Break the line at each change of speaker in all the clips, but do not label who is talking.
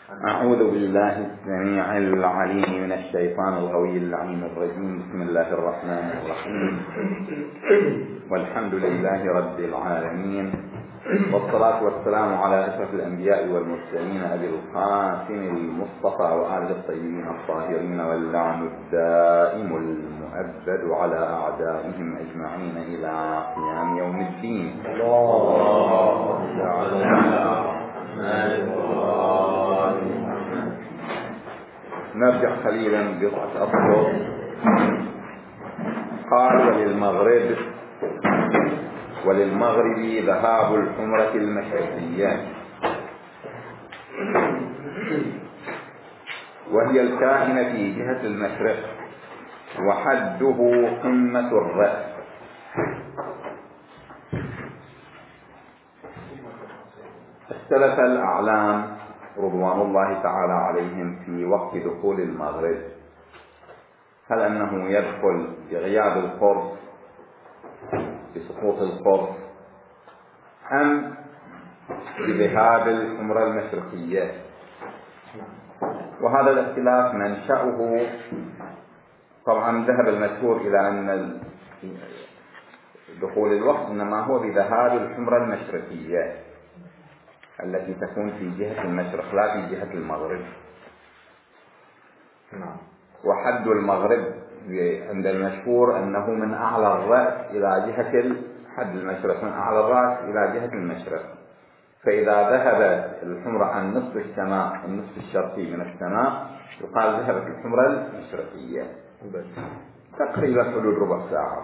أعوذ بالله السميع العليم من الشيطان الغوي اللعين الرجيم. بسم الله الرحمن الرحيم، والحمد لله رب العالمين، والصلاة والسلام على أشرف الأنبياء والمرسلين أبي القاسم المصطفى وآله الطيبين الطاهرين، واللعن الدائم المؤبد على أعدائهم أجمعين إلى قيام يوم الدين. نرجع قليلا بضعة أسطر. قال وللمغرب ذهاب الحمرة المشرقية، وهي الكائنة في جهة المشرق، وحده قمة الرأس. اختلف الأعلام رضوان الله تعالى عليهم في وقت دخول المغرب، هل أنه يدخل بغياب القرص بسقوط القرص، أم بذهاب الحمرة المشرقية؟ وهذا الاختلاف منشأه طبعا ذهب المشهور إلى أن دخول الوقت إنما هو بذهاب الحمرة المشرقية التي تكون في جهة المشرق لا في جهة المغرب. وحد المغرب عند المشهور أنه من أعلى الرأس إلى جهة حد المشرق، من أعلى الرأس إلى جهة المشرق. فإذا ذهبت الحمرة عن نصف السماء، النصف الشرقي من السماء، يقال ذهبت الحمرة المشرقية، تقريبا حدود ربع ساعة.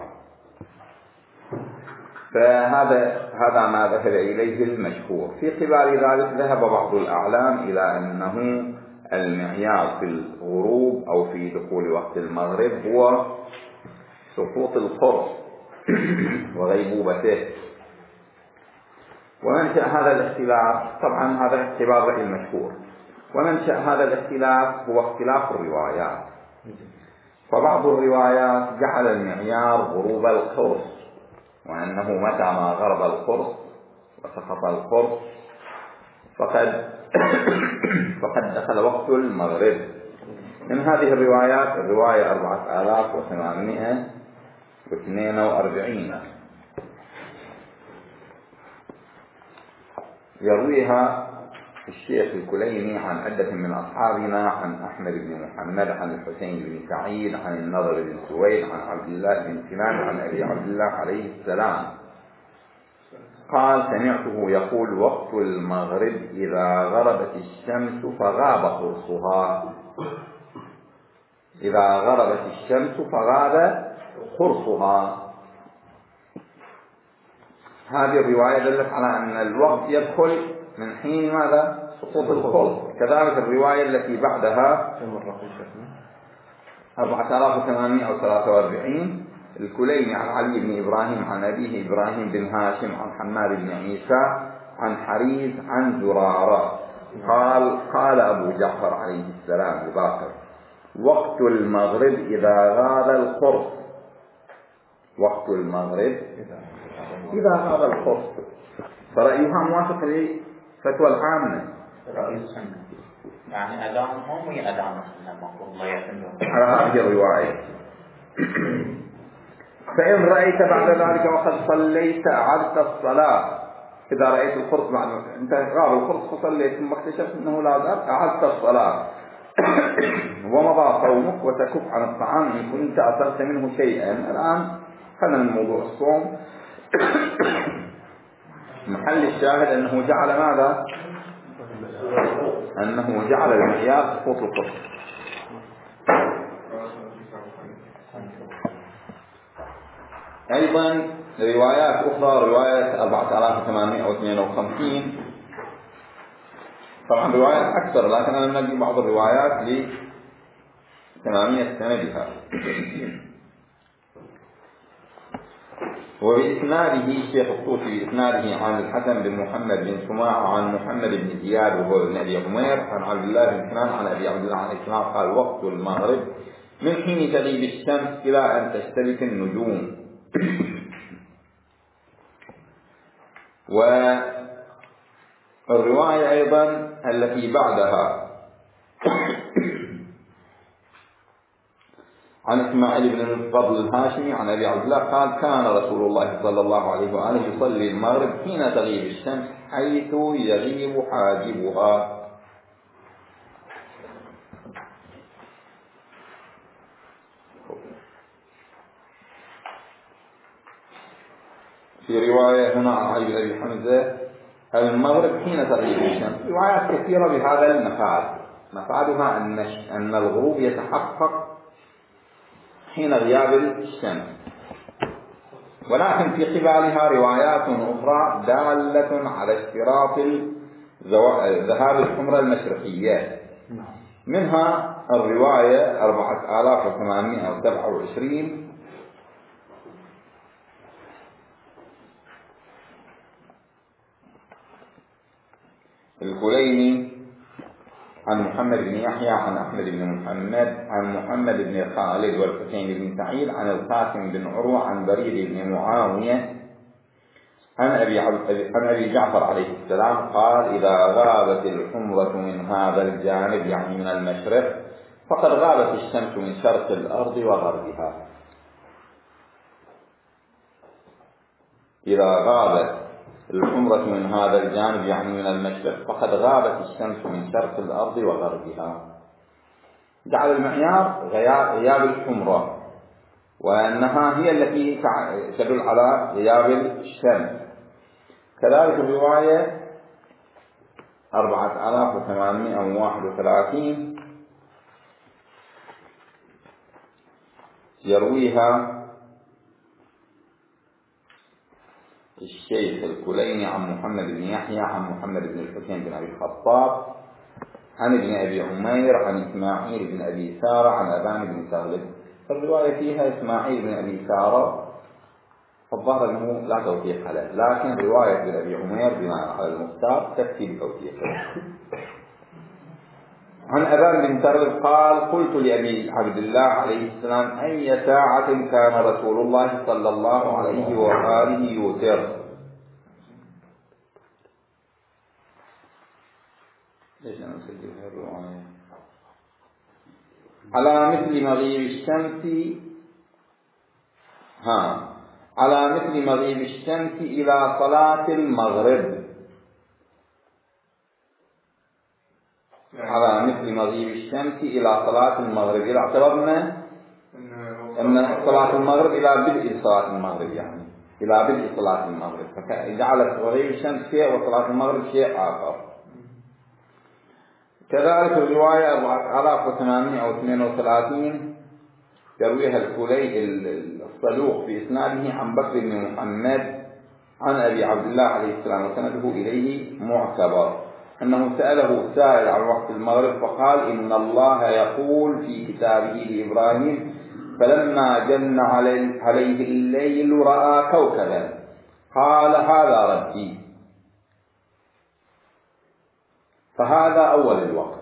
فهذا ما ذهب إليه المشهور. في قبال ذلك ذهب بعض الأعلام إلى أنه المعيار في الغروب أو في دخول وقت المغرب هو سقوط القرص وغيبوبته. ومنشأ هذا الاختلاف، طبعا هذا اعتبار رأي المشهور، ومنشأ هذا الاختلاف هو اختلاف الروايات. فبعض الروايات جعل المعيار غروب القرص، وأنه متى ما غرب القرص وسقط القرص فقد دخل وقت المغرب. من هذه الروايات الرواية 4842 يرويها الشيخ الكليني عن عدة من أصحابنا، عن أحمد بن محمد، عن الحسين بن سعيد، عن النضر بن سويد، عن عبد الله بن سنان، عن أبي عبد الله عليه السلام قال: سمعته يقول: وقت المغرب إذا غربت الشمس فغاب قرصها. إذا غربت الشمس فغاب قرصها. هذه الرواية دلت على أن الوقت يدخل من حين ماذا؟ سقوط القرص. كذلك الرواية التي بعدها 4843 الكليني عن علي بن إبراهيم عن أبيه إبراهيم بن هاشم عن حماد بن عيسى عن حريث عن زرارة قال أبو جعفر عليه السلام لباقر: وقت المغرب إذا غاب القرص. وقت المغرب إذا غاب القرص. فرأيها موافق لفتوى العامة.
يعني أذانهم وهي أذانهم المفروض لا يتم
على هذه الرواية. فإن رأيت بعد ذلك وقد صليت أعدت الصلاة. إذا رأيت القرص بعد أنت غاب القرص فصليت ثم اكتشفت أنه لا زال، أعدت الصلاة ومضى صومك وتكف عن الطعام إن كنت أثرت منه شيئا. الآن خلنا من موضوع الصوم. محل الشاهد أنه جعل ماذا؟ أنه جعل المعيار سقوط القرص. أيضا روايات أخرى، رواية 4852 طبعا روايات أكثر، لكن أنا نجي بعض الروايات لتمامية سندها. وبإسناده الشيخ الطوسي بإسناده عن الحسن بن محمد بن سماع عن محمد بن زياد وهو ابن أبي عمير عن عبد الله بن سنان عن أبي عبد الله عليه السلام قال: وقت المغرب من حين تغيب الشمس إلى أن تشتبك النجوم. والرواية أيضا التي بعدها عن إسماعيل بن الفضل الهاشمي عن أبي عبد الله قال كان رسول الله صلى الله عليه وآله يصلي المغرب حين تغيب الشمس حيث يغيب حاجبها. في رواية هنا عن علي بن أبي حمزة المغرب حين تغيب الشمس. روايات كثيرة بهذا المفعول، مفعولها أن الغروب يتحقق حين غياب الشمس، ولكن في قبالها روايات أخرى دالة على اشتراط ذهاب الحمرة المشرقية، منها الرواية 4827 الكليني عن محمد بن يحيى عن أحمد بن محمد عن محمد بن خالد والحسين بن سعيد عن القاسم بن عروة عن بريد بن معاوية عن أبي جعفر عليه السلام قال إذا غابت الحمرة من هذا الجانب يعني من المشرق فقد غابت الشمس من شرق الأرض وغربها. إذا غابت الحمرة من هذا الجانب يعني من المشرق فقد غابت الشمس من شرق الأرض وغربها. جعل المعيار غياب الحمرة، وأنها هي التي تدل على غياب الشمس. كذلك الرواية 4831 يرويها الشيخ الكليني عن محمد بن يحيى عن محمد بن الحسين بن أبي الخطاب عن ابن أبي عمير عن إسماعيل بن أبي سارة عن أبان بن تغلب. الرواية فيها إسماعيل بن أبي سارة، فالظاهر أنه لا توثيق له، لكن رواية ابن أبي عمير بناء على المختار تكفي بتوثيقه. عن أبان بن تغلب قال قلت لأبي عبد الله عليه السلام أي ساعة كان رسول الله صلى الله عليه وآله يوتر؟ ليش أنا أسجل هذه الرواية؟ على مثل مغيب الشمس على مثل مغيب الشمس إلى صلاة المغرب. على مثل مغيب الشمس إلى صلاة المغرب، إذا اعتبرنا أن صلاة المغرب إلى بدء صلاة المغرب، يعني إلى بدء صلاة المغرب، فجعلت مغيب الشمس شيء وصلاة المغرب شيء آخر. كذلك الرواية 4832 يرويها الصدوق في إسناده عن بكر بن محمد عن أبي عبد الله عليه السلام وسنده إليه معتبر، أنه سأله سائل عن وقت المغرب فقال إن الله يقول في كتابه لإبراهيم فلما جن عليه الليل رأى كوكبا قال هذا ربي. فهذا أول الوقت.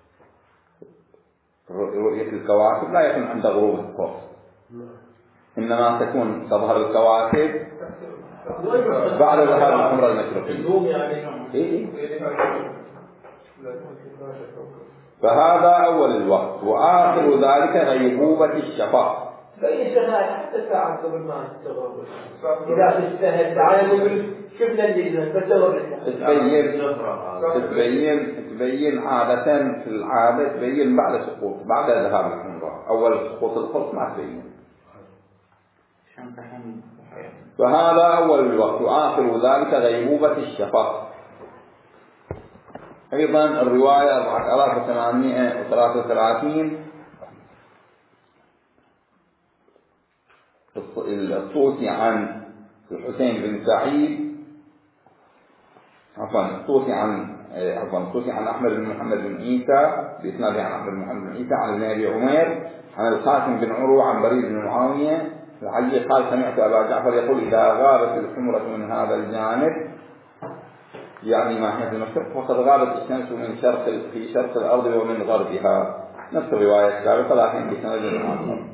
رؤية الكواكب لا يكون عند غروب القرص، إنما تكون تظهر الكواكب بعد ظهر الحمرة المشرقية. فهذا أول الوقت، وآخر ذلك غيبوبة الشفق.
فإن اشتغلت حتى الساعة قبل ما تستغرب إذا تجتهد تعالى نقول شفنا الليل
تبين عادة في العادة تبين بعد سقوط، بعد ذهاب الحمرة. أول سقوط القرص ما تبين. فهذا أول الوقت وآخر ذلك غيبوبة الشفق. أيضا الرواية 4833 الطوسي عن الحسين بن سعيد الطوسي عن أحمد بن محمد بن عيسى بإسناده عن أحمد بن محمد بن عيسى عن ابن أبي عمير عن القاسم بن عروة عن بريد بن معاوية العلي قال سمعت أبا جعفر يقول إذا غابت الحمرة من هذا الجانب يعني ناحية المشرق فقد غابت الشمس من في شرق الأرض ومن غربها. نفس الرواية السابقة لكن بسند آخر.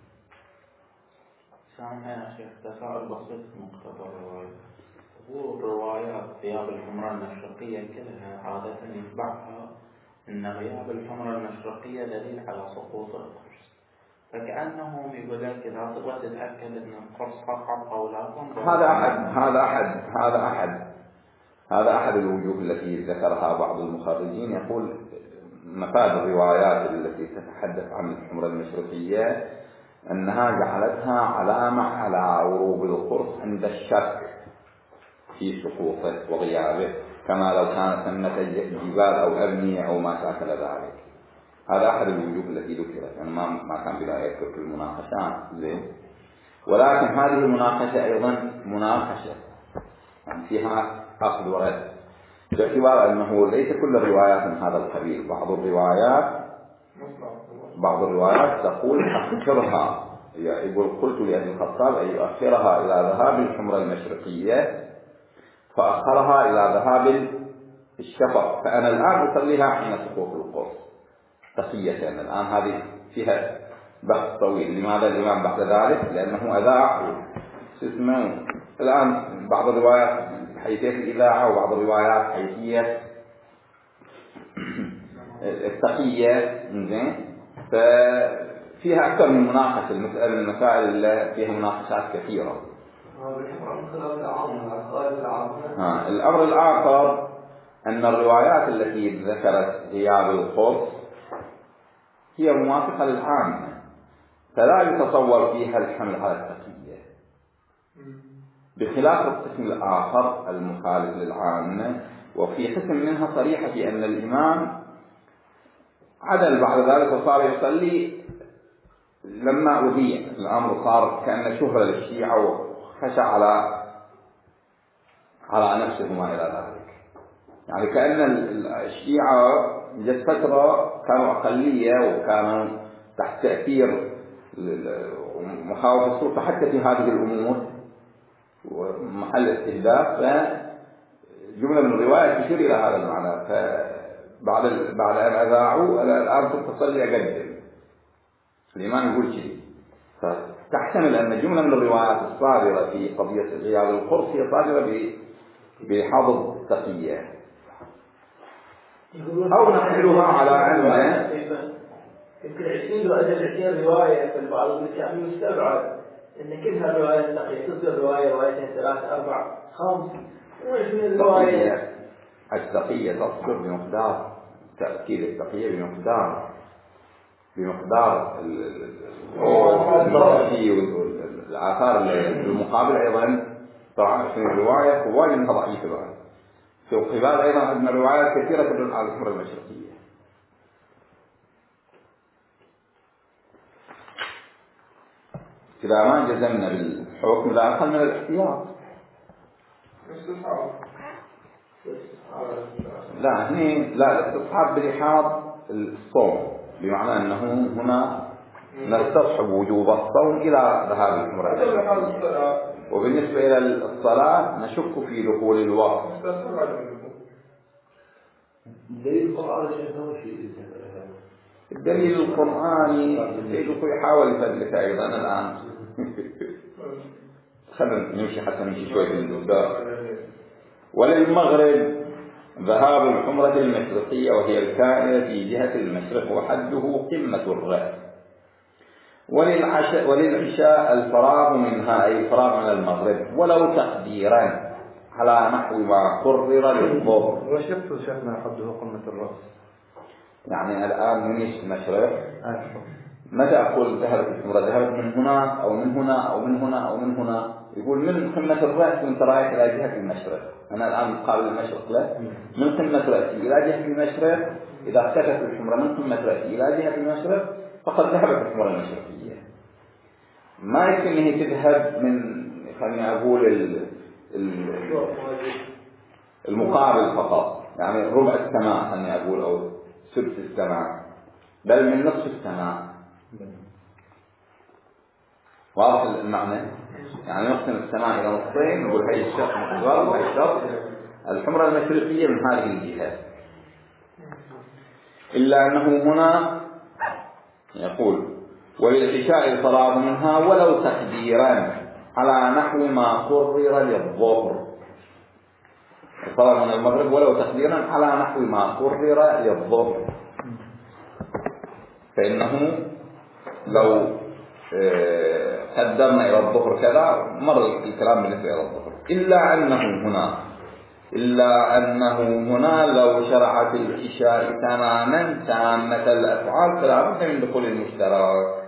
سامحني يا شيخ، تساؤل بسيط مقتضى الرواية. هو الروايات ثياب الحمرة المشرقية كلها عادة يتبعها إن غياب الحمرة المشرقية دليل على سقوط القرص، فكأنهم يقول لك إذا تبغى تتأكد أن القرص سقط أو لا.
هذا أحد الوجوه التي ذكرها بعض المخرجين. يقول مفاد الروايات التي تتحدث عن الحمرة المشرقية أنها جعلتها علامة على غروب القرص عند الشك في سقوطه وغيابه، كما لو كان ثمة جبال أو أبنية أو ما شاكل ذلك. هذا أحد الوجوه التي ذكرت، يعني ما كان بلا يذكر في المناقشات زين. ولكن هذه المناقشة أيضا مناقشة يعني فيها أخذ ورد، باعتبار أنه ليس كل الروايات من هذا القبيل. بعض الروايات تقول أخرها، يقول قلت لأبي الخطاب أن يؤخرها إلى ذهاب الحمرة المشرقية، فأخرها إلى ذهاب الشفق، فأنا الآن أصليها حين سقوط القرص تقية. الآن هذه فيها بحث طويل. لماذا الإمام بعد ذلك؟ لأنه أذاع الآن بعض الروايات حيثية الإذاعة وبعض الروايات حيثية التقية، ففيها أكثر من مناقشة. المسائل اللي فيها مناقشات كثيرة. الأمر الآخر أن الروايات التي ذكرت غياب القرص هي موافقة للعامة، فلا يتصور فيها الحمل على التقية، بخلاف القسم الآخر المخالف للعامة. وفي قسم منها صريحة في أن الإمام عدل بعد ذلك وصار يصلي لما أذيع الأمر، صار كأن شهرة للشيعة وخشى على نفسه ما إلى ذلك. يعني كأن الشيعة جت فترة كانوا أقلية وكانوا تحت تأثير مخاوف السلطة حتى في هذه الأمور ومحل استهداف، فجملة من الرواية تشير إلى هذا المعنى. فبعد أن أذاعوا الآن تصلي أقدم الإمام يقول شيء، فتحتمل أن جملة من الروايات الصادرة في قضية غياب القرص هي صادرة بحظ التقية، أو نحملها على علم.
يمكن 20 أجل رواية في البعض الكتاب مستبعد أن كلها روايات تقية، تصدر روايتين 3 4 5
التقية. التقية تصدر بمقدار تأكيد التقية بمقدار الضعفي والآثار المقابل. أيضا طبعا في الرواية قوانين منها ضعيفة بعد. في القبال أيضا عندنا روايات كثيرة تدل على الحمرة المشرقية. إذا ما جزمنا بالحكم لا أقل من الاحتياط. لا الاستصحاب بالإحاط الصوم، بمعنى أنه هنا نستصحب وجوب الصوم إلى ذهاب الحمرة المشرقية. وبالنسبة إلى الصلاة نشك في دخول الوقت. الدليل القرآني يحاول يفدلك أيضا الآن. خلينا نمشي حتى نمشي شوي في الدار. وللمغرب ذهاب الحمرة المشرقية وهي الكائنة في جهة المشرق وحده قمة الرأس. وللعشاء الفراغ منها أي الفراغ من المغرب ولو تقديرا على نحو ما قرر للظهر.
وشفت شيخنا حده قمة الرأس،
يعني الآن من المشرق متى أقول ذهبت الحمرة؟ ذهبت من هنا أو من هنا أو من هنا أو من هنا. يقول من قمة الرأس وانت رايح إلى جهة المشرق. أنا الآن مقابل المشرق له من قمة رأسي إلى جهة المشرق. إذا اختفت الحمرة من قمة رأسي إلى جهة المشرق فقد ذهبت الحمرة المشرقية. ما يمكن أن تذهب من خليني أقول المقابل فقط، يعني ربع السماء خليني أقول أو سدس السماء، بل من نصف السماء. واضح المعنى؟ يعني نقسم السماء إلى نصفين نقول هي الشق مقدار وهي الشق الحمرة المشرقية من هذه الجهة. إلا أنه هنا يقول وللعشاء الفراغ منها ولو تقديرا على نحو ما قرر للظهر. اقترب من المغرب ولو تقديرا على نحو ما قرر للظهر، فإنه لو قدرنا إلى الظهر كذا مر الكلام بالنسبة إلى الظهر، إلا أنه هنا لو شرعت العشاء تماما تامة الأفعال فلا بد من دخول المشترك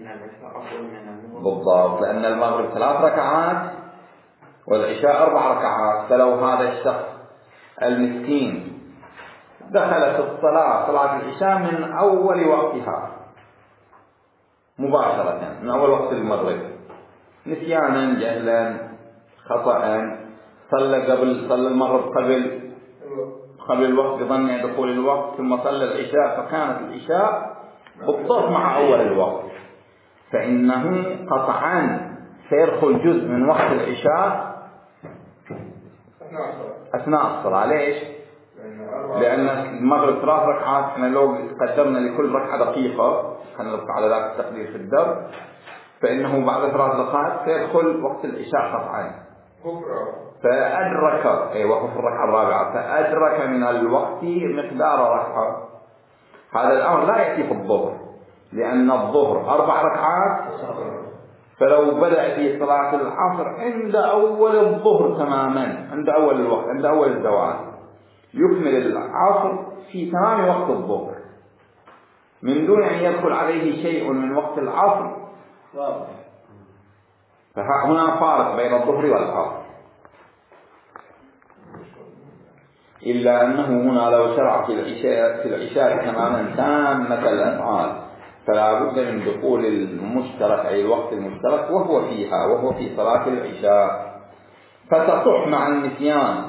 بالضبط، لأن المغرب 3 ركعات والعشاء 4 ركعات، فلو هذا الشخص المسكين دخل في الصلاة صلاة العشاء من أول وقتها مباشرة، من أول وقت المغرب نسيانا جهلا خطأ، صلى المغرب قبل الوقت بظن دخول الوقت، ثم صلى العشاء فكانت العشاء بالضبط مع أول الوقت، فإنه قطعا سيدخل جزء من وقت العشاء أثناء الصلاة. ليش؟ لأن المغرب 3 ركعات، احنا لو قدرنا لكل ركعة دقيقة، خلينا نبقى على ذلك التقدير في الدرس، فإنه بعد 3 دقائق سيدخل وقت العشاء قطعا، فأدرك وقف الركعة الرابعة، فأدرك من الوقت مقدار ركعة. هذا الأمر لا يأتي في الظهر، لأن الظهر 4 ركعات، فلو بدأ في صلاة العصر عند أول الظهر تماما، عند أول الوقت، عند أول الزوال، يكمل العصر في تمام وقت الظهر من دون أن يدخل عليه شيء من وقت العصر، فهنا فارق بين الظهر والعصر. إلا أنه هنا لو شرع في العشاء تماما تامة الأفعال فلا بد من دخول المشترك أي الوقت المشترك وهو في صلاة العشاء، فتصح مع النسيان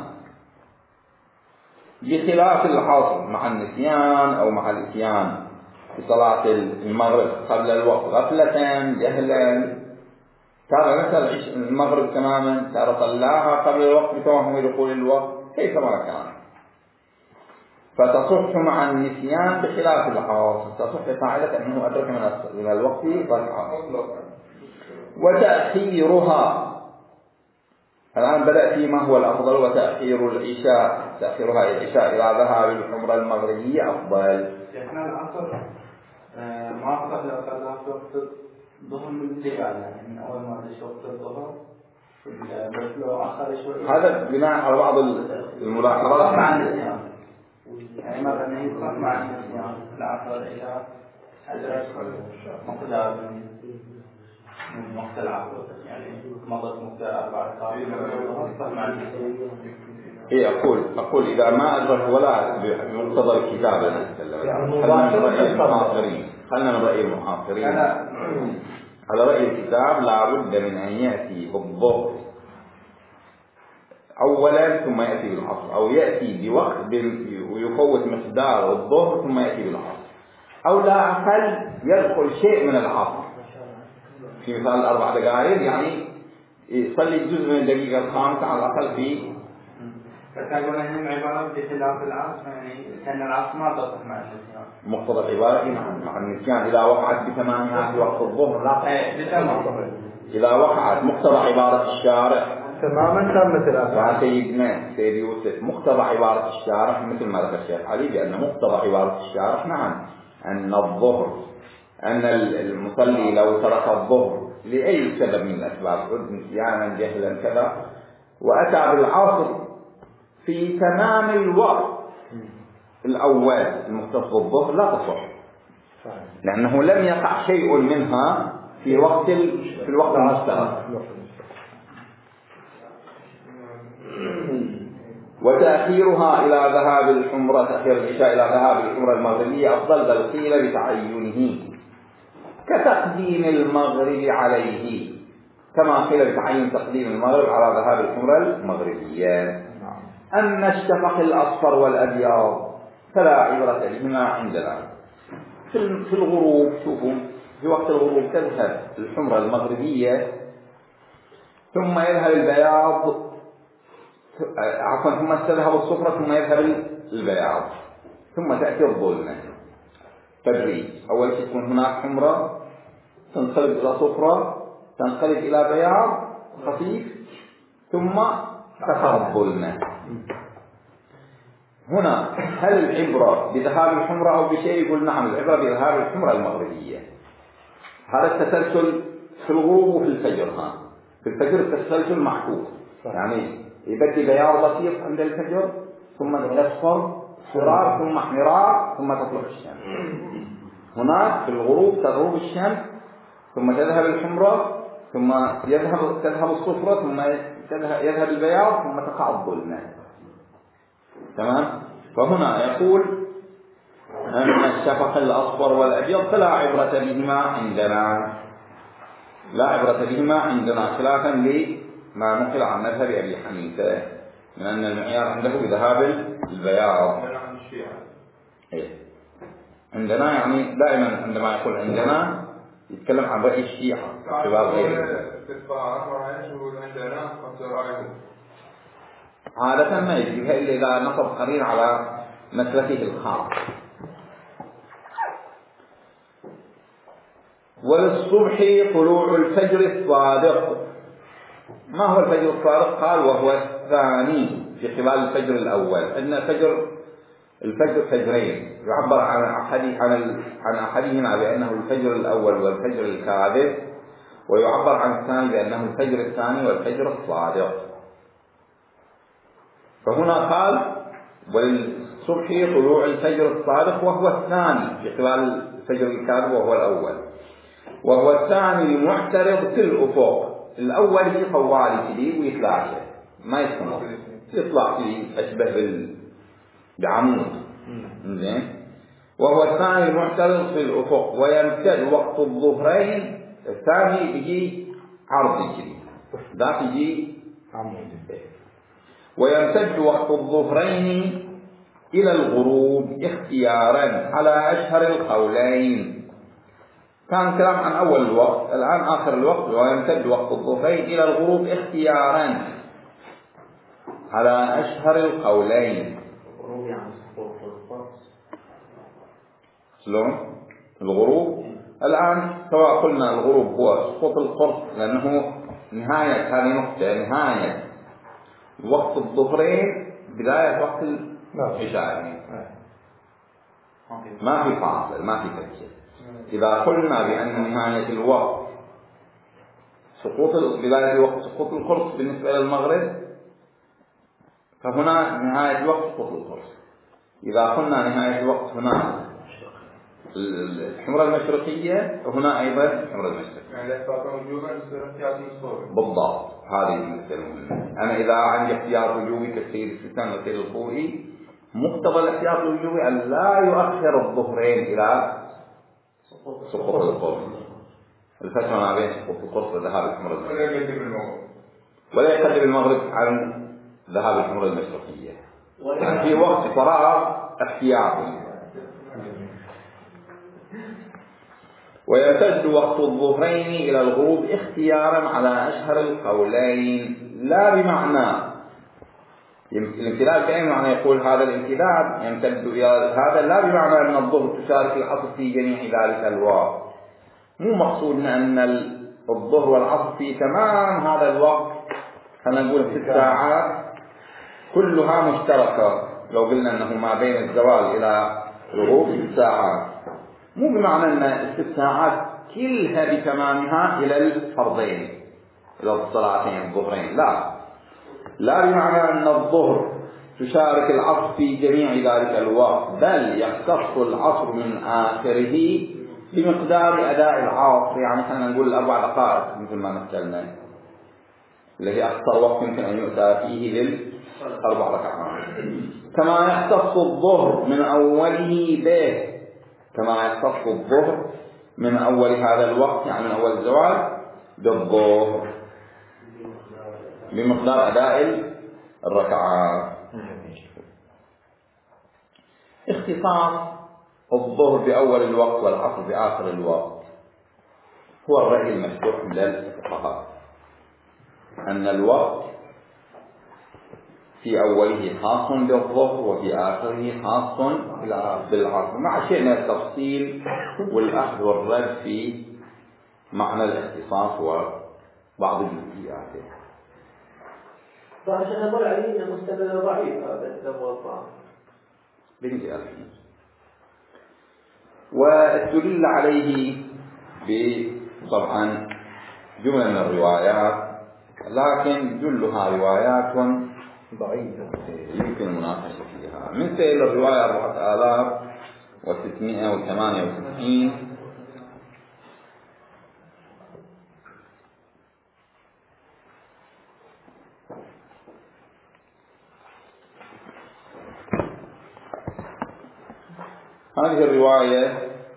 بخلاف العصر، مع النسيان أو مع الإتيان في صلاة المغرب قبل الوقت غفلة جهلا، ترى مثل المغرب تماما، ترى صلاها قبل الوقت بتوهم دخول الوقت كيف ما كان، فتصح مع النسيان بخلاف العصر، تصح بقاعدة أنه أدرك من الوقت ركعة. وتأخيرها الآن بدأ فيما هو الأفضل، وتأخير العشاء، تأخيرها العشاء إلى ذهاب الحمرة المغربية أفضل.
إحنا العصر ما أفضل لو صلى في وقت الظهر من الليل، يعني من أول ما تشوف الظهر بس لو أخر شوي،
هذا بناء على بعض الملاحظات
مع النسيان، يعني مرة أنه يصل مع النسيان العصر العشاء أدرك مقدار من وقت العصر، يعني مضت مقدار 4 ساعات وصل مع النسيان.
أقول إذا ما أدرك ولا بمقتضى الكتاب خلنا من رأي المحاصرين على رأي الكتاب لا بد من أن يأتي بالظهر أولا ثم يأتي بالعصر، أو يأتي بوقت ويفوت مقدار الظهر ثم يأتي بالعصر، أو لا أقل يدخل شيء من العصر في مثال 4 دقائق، يعني يصلي جزء من الدقيقة الخامسة على الأقل في.
فتقول أنهم عبارة بخلاف العصر، يعني كان العصر ما تصح مع النسيان.
مقتضى العبارة مع النسيان إذا وقعت بتمامها في وقت الظهر لا تصح. إذا وقعت مقتضى عبارة الشارع
تماما تامة الأفعال.
سيدنا سيد يوسف مقتضى عبارة الشارع مثل ما ذكر الشيخ علي بأن مقتضى عبارة الشارع نعم أن الظهر، أن المصلي لو ترك الظهر لأي سبب من الأسباب، نسيانا جهلا كذا، وأتى بالعصر في تمام الوقت الأول المختص بالظهر لا تصح، لأنه لم يقع شيء منها في الوقت المشترك. وتأخيرها إلى ذهاب الحمرة، تأخير العشاء إلى ذهاب الحمرة المغربية أفضل، بل قيل بتعينه كتقديم المغرب عليه، كما قيل بتعين تقديم المغرب على ذهاب الحمرة المغربية. أما الشفق الأصفر والأبيض فلا عبرة بهما عندنا. في الغروب شوفوا في وقت الغروب تذهب الحمرة المغربية ثم يذهب البياض، عفوا ثم تذهب الصفرة ثم يذهب البياض، ثم تأتي الظلمة تدريج. أول شيء تكون هناك حمرة تنقلب إلى صفرة تنقلب إلى بياض خفيف ثم تظهر الظلمة. هنا هل العبرة بذهاب الحمرة أو بشيء؟ يقول نعم، العبرة بذهاب الحمرة المغربية. هذا التسلسل في الغروب وفي الفجر. في الفجر التسلسل معكوس، يعني يبدي بياض بسيط عند الفجر، ثم يصفر صرار، ثم احمرار، ثم تطلع الشمس. هناك في الغروب تغرب الشمس، ثم تذهب الحمرة، ثم تذهب الصفرة، ثم يذهب البياض، ثم تقع الظلمة. تمام؟ فهنا يقول أن الشفق الأصفر والأبيض فلا عبرة بهما عندنا، لا عبرة بهما عندنا، خلافا لما نقل عن مذهب أبي حنيفة من أن المعيار عنده بذهاب البياض. عندنا يعني دائما عندما يقول عندنا يتكلم عن رأي الشيعة اعتبار غيره. عادة ما يجيبها إلا إذا نصب قرين على مسلكه الخاص. وللصبح طلوع الفجر الصادق. ما هو الفجر الصادق؟ قال وهو الثاني في خلال الفجر الأول. أن الفجر فجرين، يعبر عن أحدهما بأنه الفجر الأول والفجر الكاذب، ويعبر عن الثاني بأنه الفجر الثاني والفجر الصادق. فهنا قال وللصبح طلوع الفجر الصادق وهو الثاني في خلال الفجر الكاذب وهو الأول، وهو الثاني المعترض في الأفق. الأول هي طوالي كذي ويطلع ما يستمر، يطلع كذي أشبه بعمود. زين. وهو الثاني المعترض في الأفق، ويمتد وقت الظهرين. الثاني يجي عرضي كذي، ذاك يجي عمود. ويمتد وقت الظهرين إلى الغروب اختيارا على أشهر القولين. كان كلام عن أول الوقت، الآن آخر الوقت. ويمتد وقت الظهرين إلى الغروب اختيارا على أشهر القولين.
الغروب يعني سقوط القرص.
شلون؟ الغروب الآن سواء قلنا الغروب هو سقوط القرص لأنه نهاية، هذه نقطة، نهاية وقت الظهرين بداية وقت العشاء، ما في فاصل، ما في فجر. إذا قلنا بأن نهاية الوقت بداية وقت سقوط القرص بالنسبة للمغرب، فهنا نهاية وقت سقوط القرص. إذا قلنا نهاية الوقت هنا الحمرة المشرقية، وهنا أيضا الحمرة المشرقية.
يعني لا وجوبا احتياط الصورة.
بالضبط، هذه المسألة المهمة. أنا إذا عندي احتياط وجوبي كالسيد السيستان والسيد الخوئي، مقتضى الاحتياط الوجوبي أن لا يؤخر الظهرين إلى سقوط القرص. الفترة ما بين سقوط القرص وذهاب الحمرة المشرقية، ولا يقدم المغرب عن ذهاب الحمرة المشرقية. يعني في وقت فراغ احتياطي. ويمتد وقت الظهرين إلى الغروب اختيارا على أشهر القولين، لا بمعنى الامتداد كأي معنى يقول هذا الامتداد يمتد إلى هذا، لا بمعنى أن الظهر تشارك العصر في جميع ذلك الوقت. مو مقصودنا أن الظهر والعصر في تمام هذا الوقت، خلينا نقول 6 ساعات كلها مشتركة. لو قلنا أنه ما بين الزوال إلى الغروب 6 ساعات، مو بمعنى أن 6 ساعات كلها بتمامها إلى الفرضين، إلى الصلاتين الظهرين، لا بمعنى أن الظهر تشارك العصر في جميع ذلك الوقت، بل يختص العصر من آخره بمقدار أداء العصر. يعني خلينا نقول 4 دقائق مثل ما مثلنا، اللي هي أكثر وقت يمكن أن يؤتى فيه لل4 ركعات. كما يختص الظهر من أوله به، كما يختص الظهر من أول هذا الوقت، يعني من أول الزوال بالظهر بمقدار أداء الركعات. اختصاص الظهر بأول الوقت والعصر بآخر الوقت هو الرأي المشروع من الفقهاء، أن الوقت في أوله خاص بالظهر وفي آخره خاص بالعصر، مع شيء من التفصيل والأخذ والرد في معنى الاختصاص وبعض الجزئيات.
فعشان نقول عليه انه مستدل ضعيف هذا الكلام والله.
بنت أخيه. واستدل عليه طبعا جملة من الروايات، لكن جلها روايات ضعيفة يمكن المناقشة فيها، مثل الرواية 4698 هذه الرواية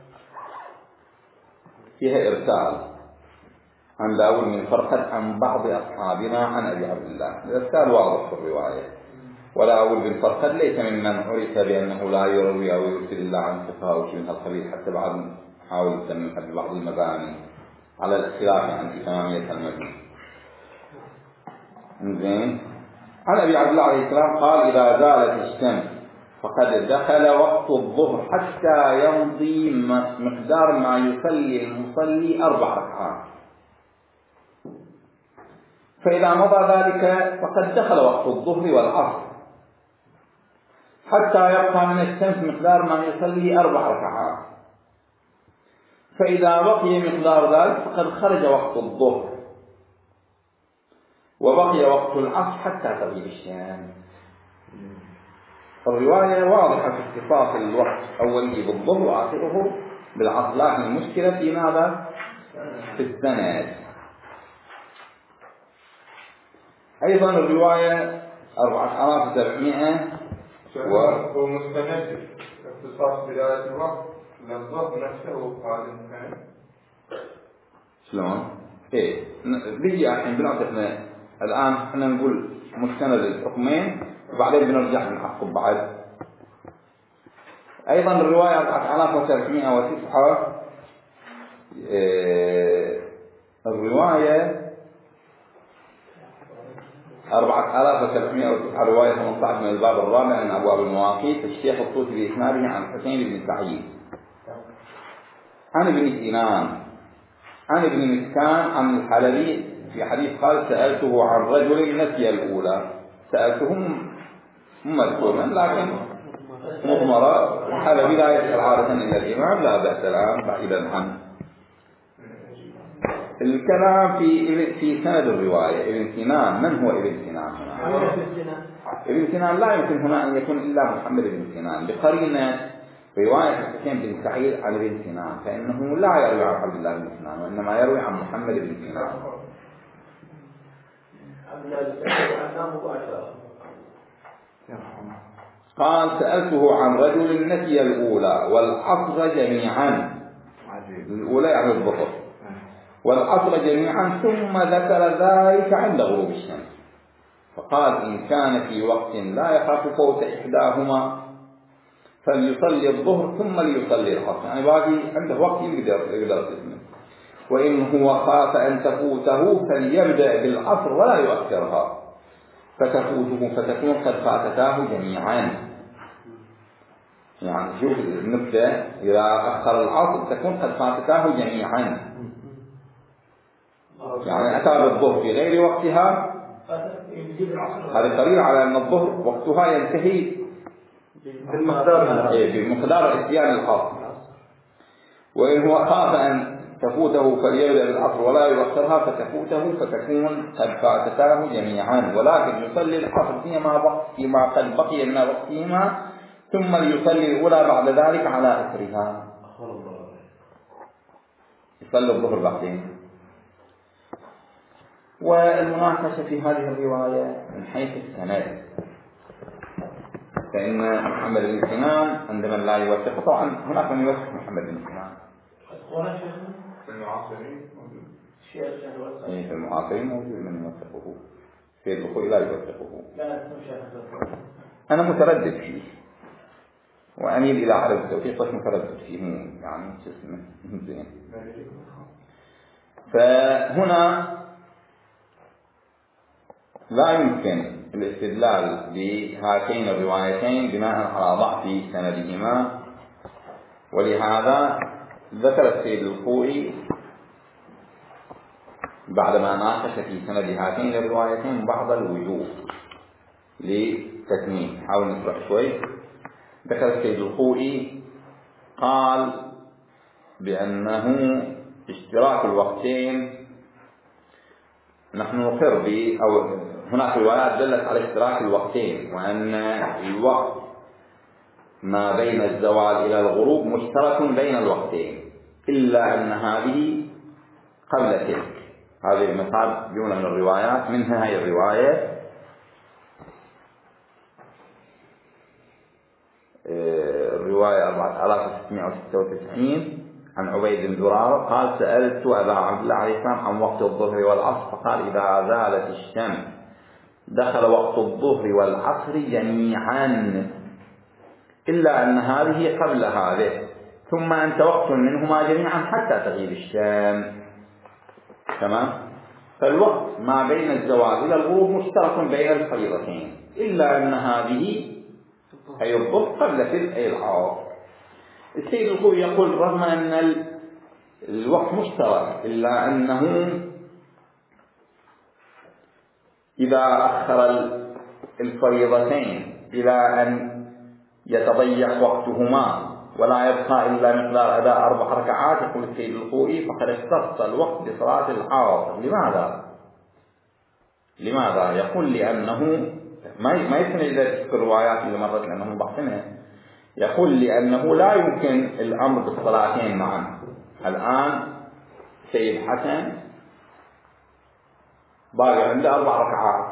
فيها إرسال عن داود بن فرقد عن بعض أصحابنا عن أبي عبد الله. الإرسال واضح في الرواية، وداود بن فرقد ليس ممن عرف بأنه لا يروي أو يرسل إلا عن ثقة أو شيء من القبيل، حتى بعض حاول يسميها ببعض المباني على الاختلاف عن تمامية المبنى. زين. عن أبي عبد الله عليه السلام قال: إذا زالت الشمس فقد دخل وقت الظهر حتى يمضي مقدار ما يصلي المصلي 4 ركعات، فإذا مضى ذلك فقد دخل وقت الظهر والعصر حتى يبقى من الشمس مقدار ما يصلي 4 ركعات، فإذا بقي مقدار ذلك فقد خرج وقت الظهر، وبقي وقت العصر حتى تغيب الشمس. الرواية واضحة في اختصاص الوقت، أوله بالظهر وآخره بالعصر، لكن المشكلة في ماذا؟ في السند. أيضا الرواية 4700
هو مستند اختصاص بداية الوقت للظهر نفسه قادم.
شلون؟ إيه بيجي الحين بنعطينا الآن احنا نقول مستند الحكمين وبعدين بنرجع بنعقب بعد. أيضا الرواية 4309 الرواية 4309 رواية 18 من الباب الرابع من أبواب المواقيت. الشيخ الطوسي بإسناده عن حسين بن سعيد عن ابن سنان عن ابن مسكان عن الحلبي في حديث قال: سألته عن رجل نسي الأولى. سألتهم مذكورا لكن مضمرة، الحلبي لا يسأل عادة إلا الإمام، لا بأس الآن بعيدا عنه. الكلام في سند الرواية. ابن سنان، من هو ابن سنان هنا؟ ابن سنان لا يمكن هنا أن يكون إلا محمد بن سنان، بقرينة رواية حسين بن سعيد عن ابن سنان، فإنه لا يروي عن عبد الله بن سنان، وإنما يروي عن محمد بن سنان. قال: سألته عن رجل نسي الأولى والعصر جميعا. الأولى يعني الظهر، والعصر جميعا، ثم ذكر ذلك عند غروب الشمس، فقال: إن كان في وقت لا يخاف فوت إحداهما فليصلي الظهر ثم ليصلي العصر، يعني باقي عنده وقت يقدر تسمع. وإن هو خاف أن تفوته فليبدأ بالعصر ولا يؤخرها فتفوته فتكون قد فاتتاه جميعا. يعني شوف النكتة، إذا أخر العصر تكون قد فاتتاه جميعا، يعني أتى بالظهر في غير وقتها، هذا دليل على أن الظهر وقتها ينتهي بمقدار اتيان العصر. وإن هو خاف أن تفوته فليبدأ بالعصر ولا يؤخرها فتفوته فتكون قد فاتتاه جميعا، ولكن يصلي العصر فيما قد بقي من وقتهما، ثم ليصلي الأولى بعد ذلك على أثرها. يصلي الظهر بعدين. والمناقشة في هذه الرواية من حيث السند، فإن محمد بن سنان عندما لا يوثق، طبعا هناك من يوثق محمد بن سنان
في المعاصرين موجود،
في المعاصرين موجود من يوثقه، في البخاري لا يوثقه. أنا متردد فيه وأميل إلى عدم التوثيق، بس متردد فيه، يعني شو اسمه زين. فهنا لا يمكن الاستدلال بهاتين الروايتين بناء على ضعف سندهما، ولهذا ذكر السيد الخوئي بعدما ناقش في سند هاتين الروايتين بعض الوجوه لتتميم. حاول نشرح شوي. ذكر السيد الخوئي قال بأنه اشتراك الوقتين، نحن نقر أو هناك روايات دلت على اشتراك الوقتين، وأن الوقت ما بين الزوال إلى الغروب مشترك بين الوقتين، إلا أن هذه قبل تلك. هذه المصادر من الروايات، منها هذه الرواية الرواية 4696 عن عبيد بن درارة قال: سألت أبا عبد الله عليه السلام عن وقت الظهر والعصر، فقال: إذا زالت الشمس دخل وقت الظهر والعصر جميعا، إلا أن هذه قبل هذه، ثم أنت وقت منهما جميعا حتى تغيب الشمس. تمام؟ فالوقت ما بين الزوال إلى الغروب مشترك بين الفريضتين، إلا أن هذه أي الظهر قبل تلك أي العصر. السيد الخوئي يقول رغم أن الوقت مشترك، إلا أنه إذا أخر الفريضتين إلى أن يتضيق وقتهما ولا يبقى إلا مقدار أداء 4 ركعات، يقول السيد الخوئي فقد اختص الوقت بصلاة العصر. لماذا؟ يقول لأنه ما يمكن إذا تذكر الروايات اللي مرت لأنه بحثنا، يقول لأنه لا يمكن الأمر بالصلاتين معا. الآن سيد حسن باقي عنده 4 ركعات،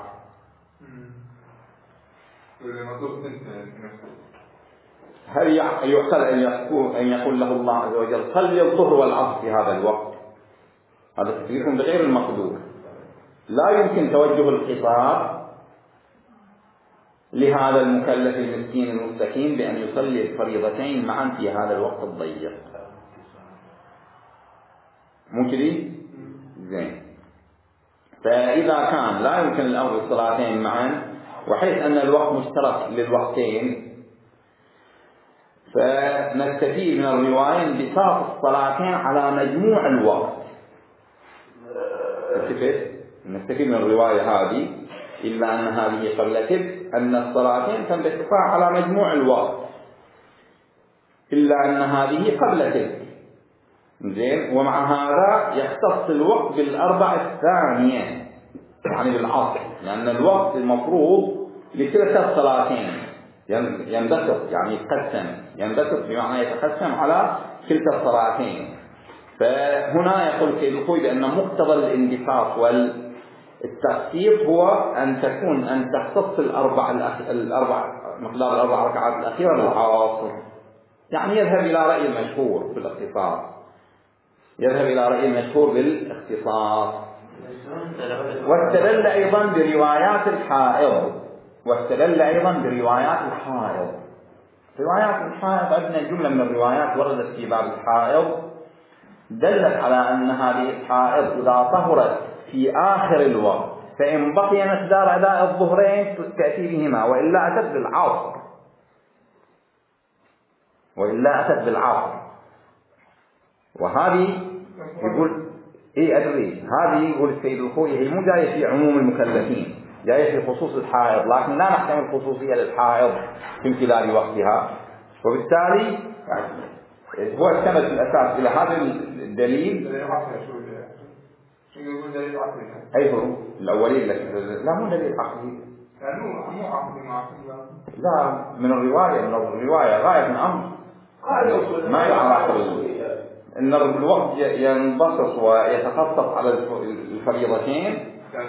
هل يعقل أن يقول له الله عز وجل صلي الظهر والعصر في هذا الوقت؟ هذا تكليف بغير المقدور. لا يمكن توجه القصار لهذا المكلف المسكين المستكين بأن يصلي الفريضتين معا في هذا الوقت الضيق. مو كذي؟ زين. فإذا كان لا يمكن الأمر بالصلاتين معا، وحيث أن الوقت مشترك للوقتين، فنستفيد من الرواية انبساط الصلاتين على مجموع الوقت. نستفيد من الرواية هذه، إلا أن هذه قبل تلك، أن الصلاتين تنبسطا على مجموع الوقت، إلا أن هذه قبل تلك. زين. ومع هذا يختص الوقت بالأربع الثانية، يعني بالعصر، لأن الوقت المفروض لكلتا الصلاتين ينبسط، يعني يتقسم، ينبسط بمعنى يتقسم على كلتا الصلاتين. فهنا يقول سيد الخوئي بأن مقتضى الانبساط والتخصيص هو أن تختص مقدار الأربع ركعات الأخيرة للعصر. يعني يذهب إلى رأي المشهور في الاختصاص، يذهب إلى رأي المشهور بالاختصاص. واستدل أيضا بروايات الحائض، روايات الحائض عندنا جملة من الروايات وردت في باب الحائض دلت على أن هذه الحائض إذا طهرت في آخر الوقت فإن بقي مقدار أداء الظهرين تأتي بهما، وإلا أتت بالعصر. وهذه يقول أدري، هذه يقول السيد الخوئي هي مو جاية في عموم المكلفين، جاية في خصوص الحائض، لكن لا نحتمل خصوصية للحائض في امتداد وقتها، وبالتالي هو استند الأساس إلى هذا الدليل. أي هو الأولين لا مو دليل عقلي، لا من الرواية غاية من أمر ما يعرف إن الوقت ينبسط ويتخصص على الفريضتين.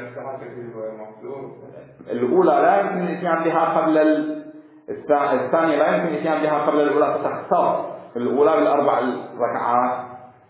الأولى لا يمكن الإتيان بها قبل الثانية، لا يمكن الإتيان بها قبل الأولى، تختص الأولى بالأربع ركعات،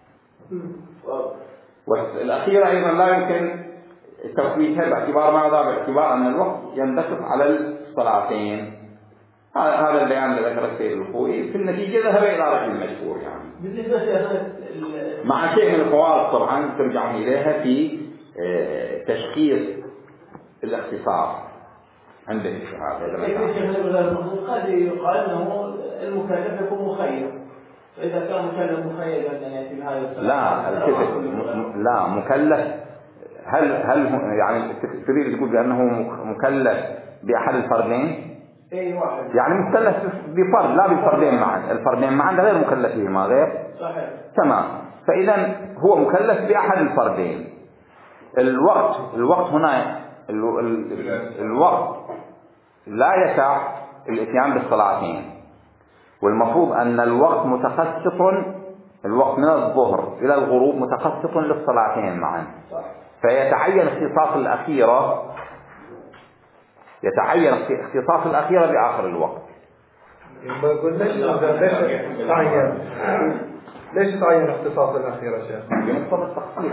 والأخيرة أيضا لا يمكن تفويتها باعتبار ماذا؟ باعتبار أن الوقت ينبسط على الصلاتين. هذا البيان الذي ذكره السيد الخوئي في النتيجة ذهب إلى رأي المشهور، يعني مع شيء من الفوائد طبعا ترجعون إليها في تشخيص الاختصاص عند هذا.
قد يقال أنه المكلف يكون مخير، فإذا كان مكلف مخير أن يأتي بهذا
لا مكلف. هل يعني تريد تقول بأنه مكلف بأحد الفرضين؟ يعني مكلف بفرد لا بالفردين معا، الفردين معا غير مكلف بهما غير
صحيح.
تمام. فإذا هو مكلف بأحد الفردين. الوقت هنا الوقت لا يسع الاتيان بالصلاتين، والمفروض أن الوقت متخصص، الوقت من الظهر إلى الغروب متخصص للصلاتين معا، فيتعين اختصاص الأخيرة بآخر الوقت.
ليش تعين اختصاص الأخيرة شيخ؟
يقصد التخصيص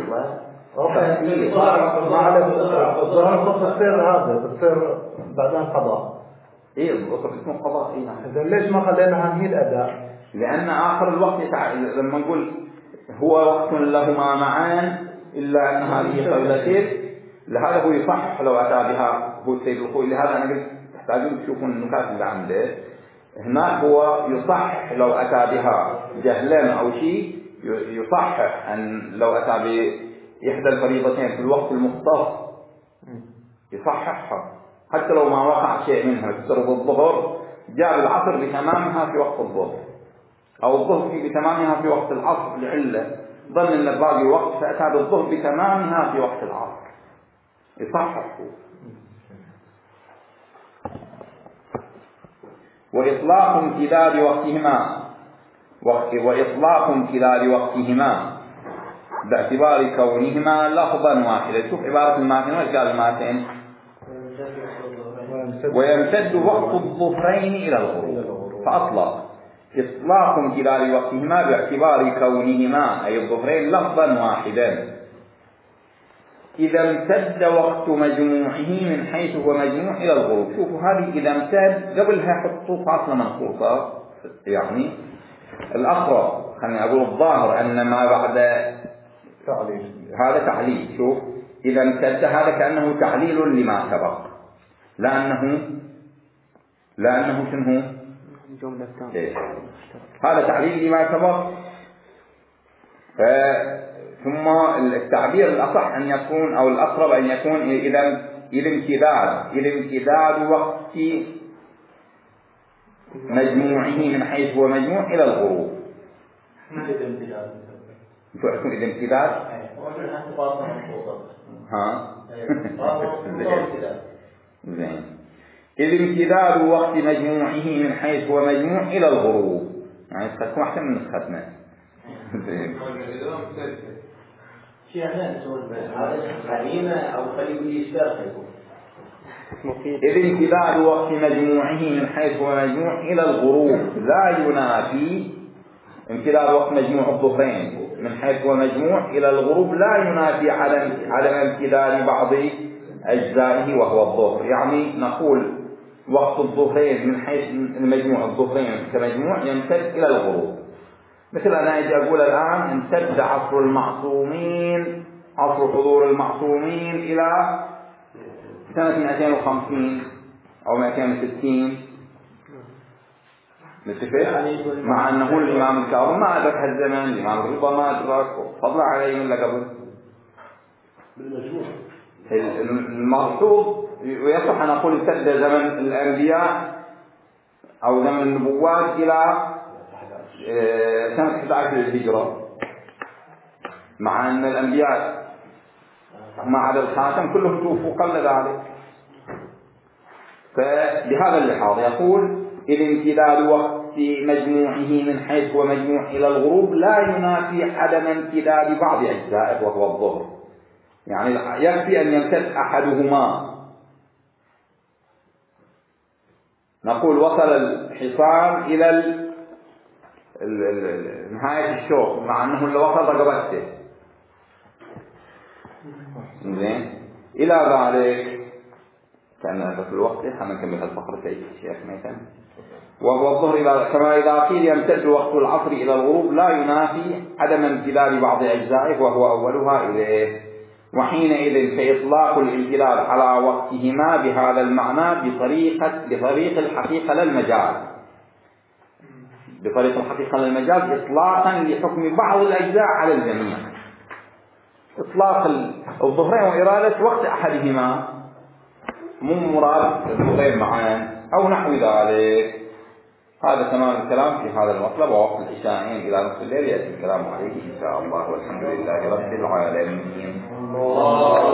ما على الظهر بتصير هذا بتصير بعدين قضاء.
ايه الظهر اسمه قضاء. ايه نعم.
إذا ليش ما خليناها هي الأداء؟
لأن آخر الوقت لما نقول هو وقت لهما معان إلا أن هذه قبلتين، لهذا هو يصح لو أتى بها هو السيد الخوي. لهذا أنا قلت تحتاجون تشوفون النكات اللي عنده هناك. هو يصح لو أتى بها جهلا أو شيء، يصحح أن لو أتى بإحدى الفريضتين في الوقت المختص يصححها، حتى لو ما وقع شيء منها. تسرد الظهر جاء العصر بتمامها في وقت الظهر، أو الظهر بتمامها في وقت العصر لعلة ظن أن باقي وقت، فأتى بالظهر بتمامها في وقت العصر، يصحح. وإطلاق امتداد وقتهما باعتبار كونهما لفظا واحدا. شوف عبارة الماتن وش قال الماتن؟ ويمتد وقت الظهرين إلى الغروب، فأطلق إطلاق امتداد وقتهما باعتبار كونهما أي الظهرين لفظا واحدا إذا امتد وقت مجموعه من حيث هو مجموع إلى الغروب. شوفوا هذه إذا امتد قبلها حطوا فاصلة منقوصة، يعني الأقرب خلينا أقول الظاهر أن ما بعد هذا تعليل. شوف إذا امتد هذا كأنه تعليل لما سبق، لأنه شنو هذا تعليل لما سبق. ثم التعبير الأصح أن يكون أو الأقرب أن يكون إذا امتداد وقت مجموعه من حيث هو مجموع إلى الغروب. إذا امتداد زين. إذا امتداد وقت مجموعه من حيث هو مجموع إلى الغروب، يعني نسختكم أحسن من نسختنا. إذ امتداد وقت مجموعه من حيث هو مجموع إلى الغروب لا ينافي امتداد وقت مجموع الظهرين من حيث هو مجموع إلى الغروب لا ينافي عدم امتداد بعض أجزائه وهو الظهر. يعني نقول وقت الظهرين من حيث المجموع الظهرين كمجموع يمتد إلى الغروب. مثل أنا أجي أقول الآن امتد عصر المعصومين، عصر حضور المعصومين إلى سنة 250 أو 260 متفق، مع أنه الإمام الكاظم ما أدرك هالزمن، الإمام الرضا ما أدرك، فضل عليه من قبل المقصود. ويصح أن نقول امتد زمن الأنبياء أو زمن النبوات إلى سنة 11 للهجرة، مع أن الأنبياء ما عدا الخاتم كلهم توفوا قبل ذلك. فبهذا اللحاظ يقول إذ امتداد وقت مجموعه من حيث هو مجموع إلى الغروب لا ينافي عدم امتداد بعض أجزائه وهو الظهر. يعني يكفي أن يمتد أحدهما. نقول وصل الحصان إلى نهاية الشوط مع أنه اللي وصل رقبته، زين. إلى ذلك كان في الوقت خلينا نكمل الفقرة الشيخ مثلا. وهو الظهر كما إذا قيل يمتد وقت العصر إلى الغروب لا ينافي عدم امتداد بعض أجزائه وهو أولها إليه. وحينئذ فإطلاق الامتداد على وقتهما بهذا المعنى بطريق الحقيقة للمجاز، بطريق الحقيقة للمجاز إطلاقا لحكم بعض الأجزاء على الجميع. إطلاق الظهرين وإرادة وقت أحدهما، مو مراد الظهرين معا أو نحو ذلك. هذا تمام الكلام في هذا المطلب. ووقت العشاءين إلى نصف الليل يأتي الكلام عليه إن شاء الله. والحمد لله رب العالمين.